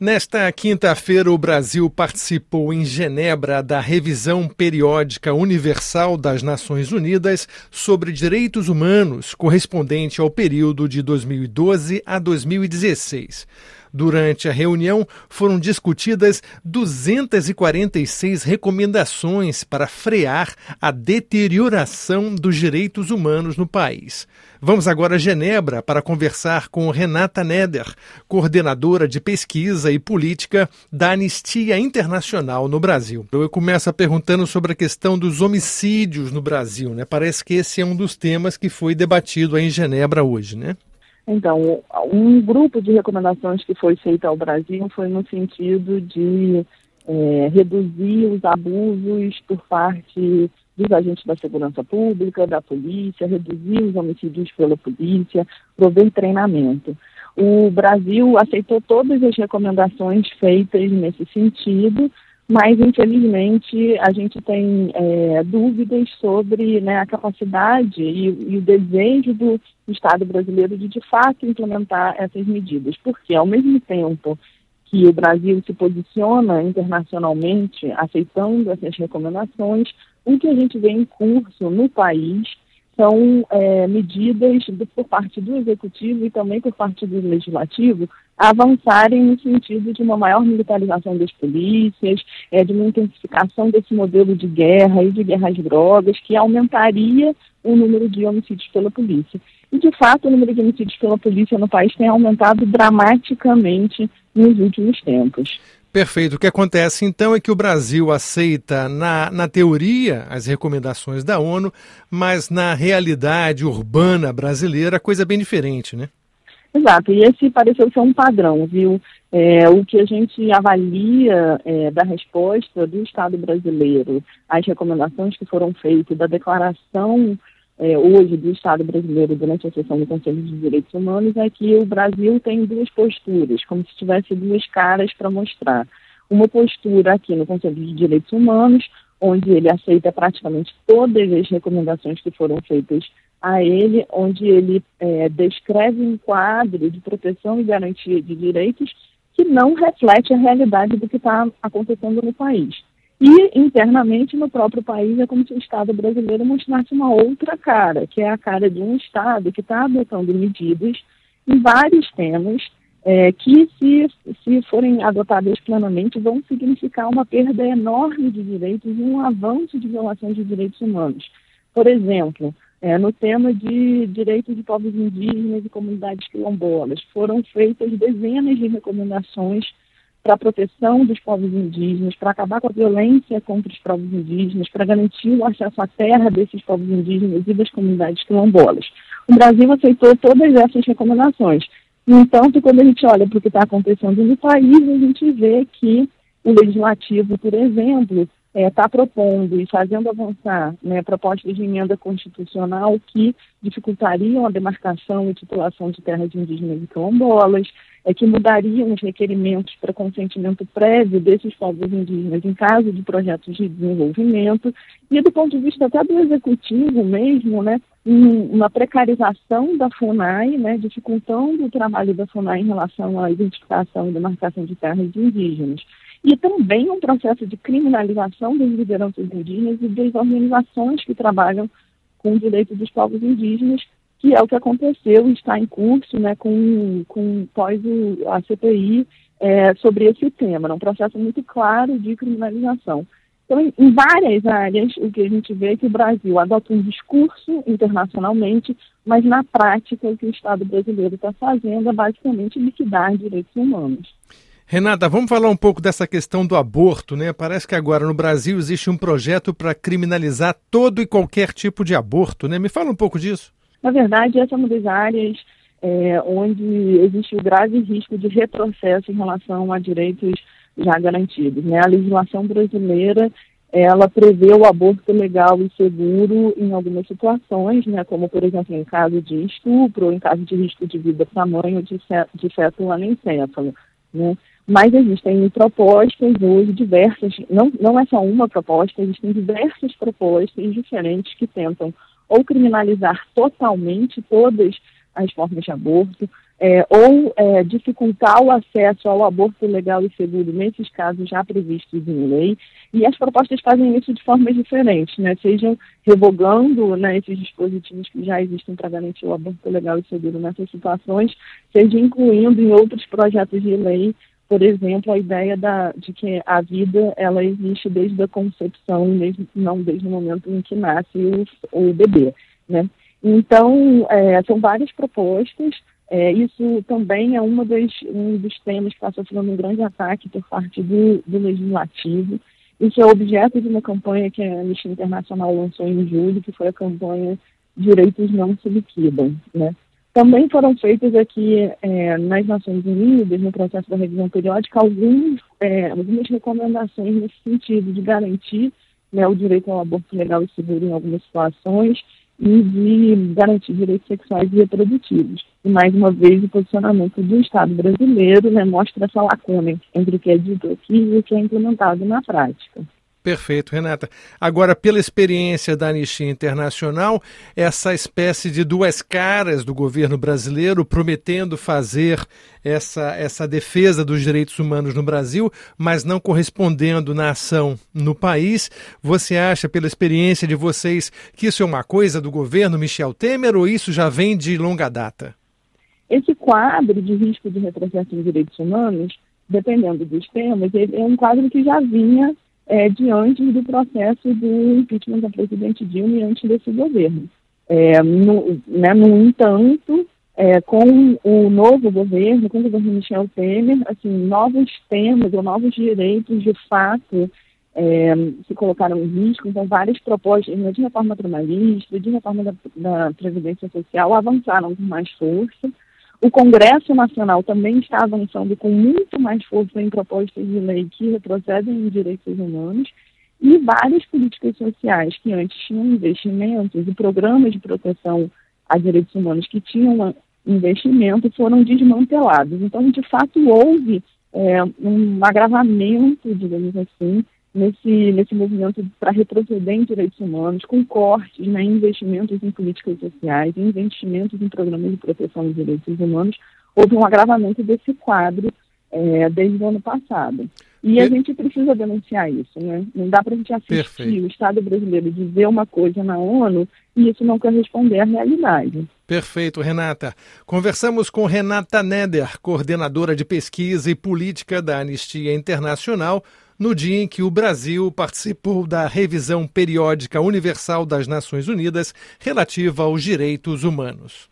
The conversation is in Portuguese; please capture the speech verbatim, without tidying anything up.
Nesta quinta-feira, o Brasil participou em Genebra da Revisão Periódica Universal das Nações Unidas sobre Direitos Humanos, correspondente ao período de dois mil e doze a dois mil e dezesseis. Durante a reunião, foram discutidas duzentas e quarenta e seis recomendações para frear a deterioração dos direitos humanos no país. Vamos agora a Genebra para conversar com Renata Neder, coordenadora de pesquisa e política da Anistia Internacional no Brasil. Eu começo perguntando sobre a questão dos homicídios no Brasil, né? Parece que esse é um dos temas que foi debatido aí em Genebra hoje, né? Então, um grupo de recomendações que foi feito ao Brasil foi no sentido de é, reduzir os abusos por parte dos agentes da segurança pública, da polícia, reduzir os homicídios pela polícia, prover treinamento. O Brasil aceitou todas as recomendações feitas nesse sentido, mas, infelizmente, a gente tem é, dúvidas sobre, né, a capacidade e, e o desejo do Estado brasileiro de, de fato, implementar essas medidas. Porque, ao mesmo tempo que o Brasil se posiciona internacionalmente aceitando essas recomendações, o que a gente vê em curso no país são é, medidas do, por parte do Executivo e também por parte do Legislativo avançarem no sentido de uma maior militarização das polícias, é, de uma intensificação desse modelo de guerra e de guerra às drogas, que aumentaria o número de homicídios pela polícia. E, de fato, o número de homicídios pela polícia no país tem aumentado dramaticamente nos últimos tempos. Perfeito. O que acontece, então, é que o Brasil aceita, na, na teoria, as recomendações da ONU, mas na realidade urbana brasileira, a coisa é bem diferente, né? Exato. E esse pareceu ser um padrão, viu? É, o que a gente avalia é, da resposta do Estado brasileiro às recomendações que foram feitas, da declaração é, hoje do Estado brasileiro durante a sessão do Conselho de Direitos Humanos, é que o Brasil tem duas posturas, como se tivesse duas caras para mostrar. Uma postura aqui no Conselho de Direitos Humanos, onde ele aceita praticamente todas as recomendações que foram feitas a ele, onde ele é, descreve um quadro de proteção e garantia de direitos que não reflete a realidade do que está acontecendo no país. E, internamente, no próprio país, é como se o Estado brasileiro mostrasse uma outra cara, que é a cara de um Estado que está adotando medidas em vários temas é, que, se, se forem adotadas plenamente, vão significar uma perda enorme de direitos e um avanço de violação de direitos humanos. Por exemplo, é, no tema de direitos de povos indígenas e comunidades quilombolas, foram feitas dezenas de recomendações para a proteção dos povos indígenas, para acabar com a violência contra os povos indígenas, para garantir o acesso à terra desses povos indígenas e das comunidades quilombolas. O Brasil aceitou todas essas recomendações. No entanto, quando a gente olha para o que está acontecendo no país, a gente vê que o Legislativo, por exemplo, está é, propondo e fazendo avançar, né, propostas de emenda constitucional que dificultariam a demarcação e titulação de terras indígenas e quilombolas, é, que mudariam os requerimentos para consentimento prévio desses povos indígenas em caso de projetos de desenvolvimento, e do ponto de vista até do executivo mesmo, né, uma precarização da FUNAI, né, dificultando o trabalho da FUNAI em relação à identificação e demarcação de terras indígenas. E também um processo de criminalização das lideranças indígenas e das organizações que trabalham com o direito dos povos indígenas, que é o que aconteceu e está em curso, né, com, com pós o, a C P I é, sobre esse tema. É um processo muito claro de criminalização. Então, em, em várias áreas, o que a gente vê é que o Brasil adota um discurso internacionalmente, mas na prática o que o Estado brasileiro está fazendo é basicamente liquidar direitos humanos. Renata, vamos falar um pouco dessa questão do aborto, né? Parece que agora no Brasil existe um projeto para criminalizar todo e qualquer tipo de aborto, né? Me fala um pouco disso. Na verdade, essa é uma das áreas é, onde existe o grave risco de retrocesso em relação a direitos já garantidos, né? A legislação brasileira, ela prevê o aborto legal e seguro em algumas situações, né? Como, por exemplo, em caso de estupro ou em caso de risco de vida para a mãe ou de feto anencefalo, né? Mas existem propostas hoje diversas, não, não é só uma proposta, existem diversas propostas diferentes que tentam ou criminalizar totalmente todas as formas de aborto, é, ou é, dificultar o acesso ao aborto legal e seguro nesses casos já previstos em lei. E as propostas fazem isso de formas diferentes, né? Sejam revogando, né, esses dispositivos que já existem para garantir o aborto legal e seguro nessas situações, seja incluindo em outros projetos de lei, por exemplo, a ideia da, de que a vida ela existe desde a concepção, mesmo não desde o momento em que nasce o, o bebê, né? Então, é, são várias propostas. É, isso também é uma das, um dos temas que está sofrendo um grande ataque por parte do, do Legislativo. Isso é objeto de uma campanha que a Anistia Internacional lançou em julho, que foi a campanha Direitos Não Se Liquidam, né? Também foram feitas aqui é, nas Nações Unidas, no processo da revisão periódica, alguns, é, algumas recomendações nesse sentido de garantir, né, o direito ao aborto legal e seguro em algumas situações e de garantir direitos sexuais e reprodutivos. E, mais uma vez, o posicionamento do Estado brasileiro, né, mostra essa lacuna entre o que é dito aqui e o que é implementado na prática. Perfeito, Renata. Agora, pela experiência da Anistia Internacional, essa espécie de duas caras do governo brasileiro prometendo fazer essa, essa defesa dos direitos humanos no Brasil, mas não correspondendo na ação no país, você acha, pela experiência de vocês, que isso é uma coisa do governo Michel Temer ou isso já vem de longa data? Esse quadro de risco de retrocesso em direitos humanos, dependendo dos temas, ele é um quadro que já vinha É, diante do processo do impeachment da presidente Dilma e antes desse governo. É, no, né, no entanto, é, com o novo governo, com o governo Michel Temer, assim, novos temas ou novos direitos, de fato, é, se colocaram em risco. Então, várias propostas de reforma trabalhista, de reforma da, da Previdência Social avançaram com mais força. O Congresso Nacional também está avançando com muito mais força em propostas de lei que retrocedem em direitos humanos, e várias políticas sociais que antes tinham investimentos e programas de proteção a direitos humanos que tinham investimento foram desmantelados. Então, de fato, houve é, um agravamento, digamos assim, nesse, nesse movimento para retroceder em direitos humanos, com cortes, né, investimentos em políticas sociais, investimentos em programas de proteção de direitos humanos. Houve um agravamento desse quadro é, desde o ano passado. E a gente precisa denunciar isso, né? Não dá para a gente assistir Perfeito. o Estado brasileiro dizer uma coisa na ONU e isso não corresponder à realidade. Perfeito, Renata. Conversamos com Renata Neder, coordenadora de pesquisa e política da Anistia Internacional, no dia em que o Brasil participou da revisão periódica universal das Nações Unidas relativa aos direitos humanos.